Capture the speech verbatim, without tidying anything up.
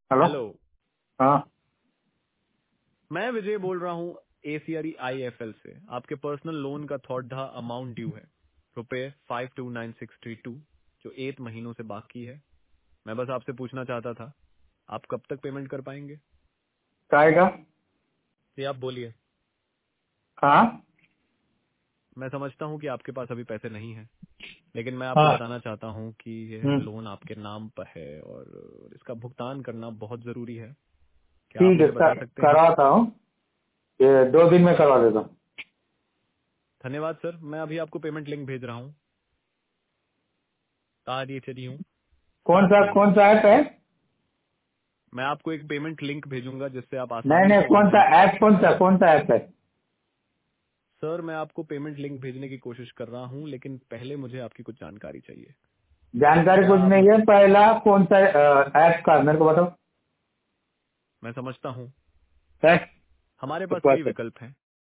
Hello. Hello. हाँ मैं विजय बोल रहा हूँ एसीआर आई एफ एल से। आपके पर्सनल लोन का थोड़ा अमाउंट ड्यू है, रुपए five two nine six three two, जो एट महीनों से बाकी है। मैं बस आपसे पूछना चाहता था, आप कब तक पेमेंट कर पाएंगे? काय का? ये आप बोलिए। हाँ मैं समझता हूँ कि आपके पास अभी पैसे नहीं है, लेकिन मैं आपको हाँ। बताना चाहता हूँ कि यह हम्म, लोन आपके नाम पर है और इसका भुगतान करना बहुत जरूरी है। क्या आप ठीक है, मुझे बता कर, सकते हैं? करवाता हूँ। ये दो दिन में करवा देता हूँ। धन्यवाद सर। मैं अभी आपको पेमेंट लिंक भेज रहा हूँ। तारी चली हूँ कौन सा साथी। कौन सा ऐप है? मैं आपको एक पेमेंट लिंक भेजूंगा जिससे आप नहीं आसानी नहीं, से कौन सा ऑनलाइन पेमेंट ऐप? कर कौन सकते सा हैं। कौन सा ऐप है? सर मैं आपको पेमेंट लिंक भेजने की कोशिश कर रहा हूं, लेकिन पहले मुझे आपकी कुछ जानकारी चाहिए। जानकारी क्या कुछ आप नहीं मुझे? है। पहला कौन सा ऐप का मेरे को बताओ। मैं समझता हूं, है? हमारे तो पास कई बस, विकल्प हैं।